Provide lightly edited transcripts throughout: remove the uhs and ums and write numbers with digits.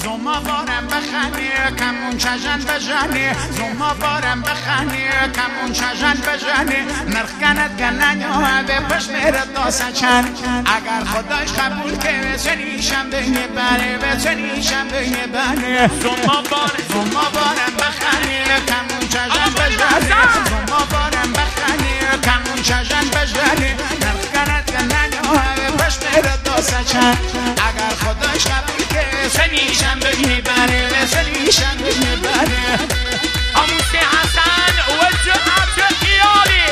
زما بارم بخنی کمون چجن بجنی زما بارم بخنی کمون چجن بجنی نرخ گند گنن یا به پشت میره داسه چند اگر خداش قبول که چنیشم بینه بره و چنیشم بینه بره زما بارم بخنی کمون چجن بجنی زما بارم بخنی کمون چجن بجنی نرخ گند گنن یا به پشت میره داسه چند اگر خداش قبول که سنیشم بینه بره و سنیشم بینه بره آموزه حسن وجه عبد ایالی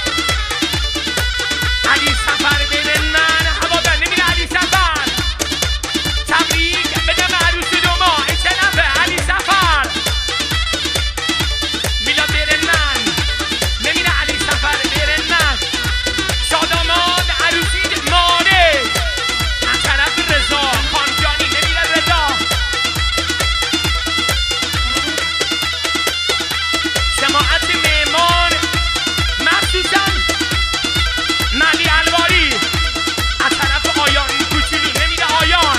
علی سفر بین من هوادار نمیره علی سفر تبریک بدم عروس دوما اطلاف علی سفر میلاد بین من نمیره علی سفر بین من شاداماد عروسی مانه از طرف رضا خانجانی نمیره رضا جماعت میمان مخصوصا ملی الواری از طرف آیان کوچولو نمیده آیان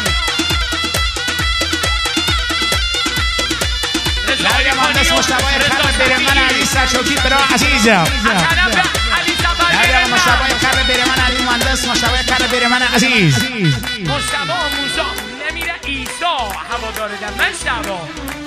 لعلی مهندس مشتبه کرد بره من علی سرچوکی برا عزیزم از طرف علی سفر لعلی مشتبه کرد بره من علی مهندس مشتبه کرد بره من عزیز مشتبه موزا نمیره ایسا هوادار در مشتبه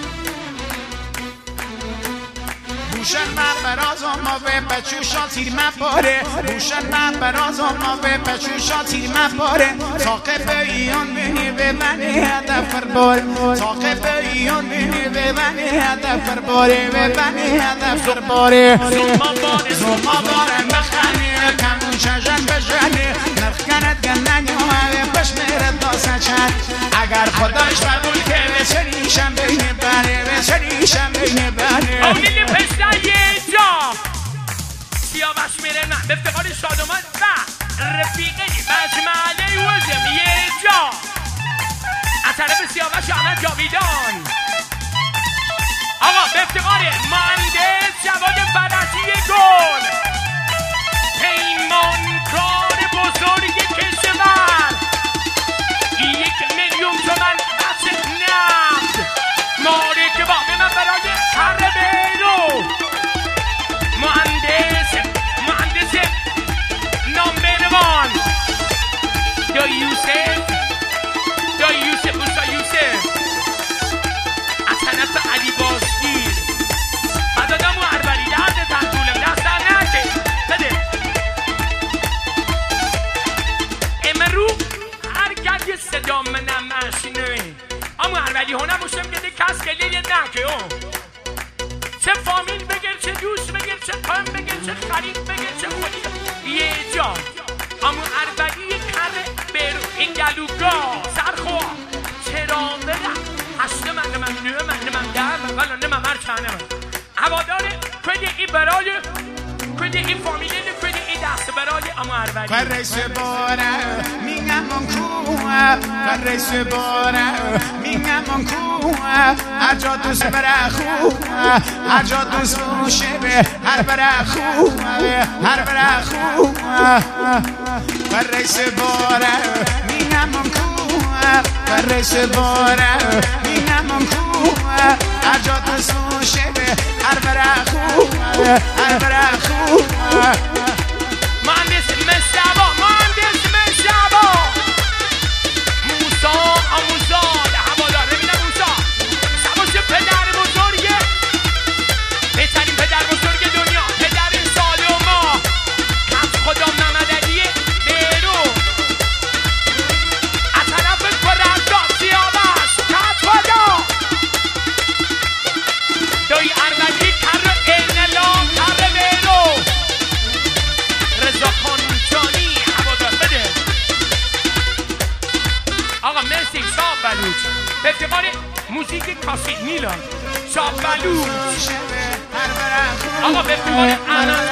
بوشن من براز ما به بچوشا تیر مپاره بوشن من براز ما به بچوشا تیر مپاره ساقف ایان بینی به من هدف بار ساقف ایان بینی به من هدف باره به من هدف باره زما بارم بخنی کمون چجن بجنی نرخ گند گنن یا بش میره داسه چند اگر خداش قبول که سنیشم بینه بره سنیشم بینه بره اونیلی پشتر یه جا سیاوش میره نه به افتقار شادومان و رفیقی بجمعه وزم یه جا از طرف سیاوش احمد جاویدان آقا به افتقار مهندس جواد فرجی گل پیمانکار بزرگ کشور 1,000,000 تومن بس نقد مارک با به من برای کربیرو مهندس نامبر وان دا یوسف اوسا یوسف از طرف علی بازگیر بعد آدم و عربری درد تحتولم دست در نکه بده امرو هر گرد صدا منم مشنوه اما عربری ها نموشم گده کس گلیه نکه چه فامیل بگیر چه دوست بگیر چه قوم بگیر چه خرید بگیر چه خودی یه جا اما عربری کره برو این گلوگا سرخوا چرا بدم هشته من نوه من در ولی نمه مرکنه من هواداره کده ای برای کده ای فامیلی کده ای دست برای اما عربری کرش باره میگم من کوه کرش باره میگم من کوه هر جا دوست بره خوب هر جا دوست باشه به هر بره خوب هر بره خوب کرش باره میگم من کوه کرش باره میگم من کوه هر جا دوست باشه به هر بره خوب هر بره خوب مهندس مشتبا موسا آموزاد هوادار ببینم موسا سباش پدر بزرگه بهترین پدر بزرگ دنیا پدر سالوما از خدا محمد علی بیرو از طرف فرزاد سیاوش کت خدا دوی ارمدی کر اینلام کر بیرو رضا خانجانی هوادار بده آقا مرسی شاب بلوچ به افتقار موزیک کاسید میلان شاب بلوچ آقا به افتقار احمد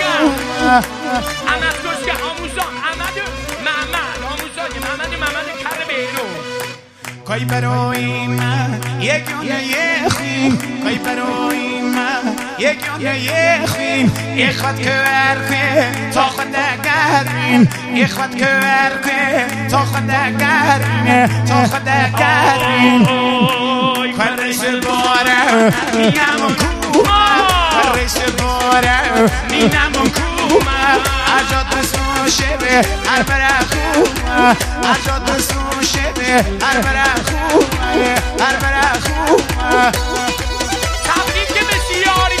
کشگر آموزان محمد آموزان محمد کر بیرو کای برای من یک یه خیم کای برای من یک یه خیم یک خود که ورده تا خود گرین یک خود که ورده تا خود گرین تا خود گرین خرش باره میام کومه خرش باره میام کومه اجا دستون شبه هر برا خومه اجا دستون شبه هر برا خومه هر برا خومه تبریک بسیار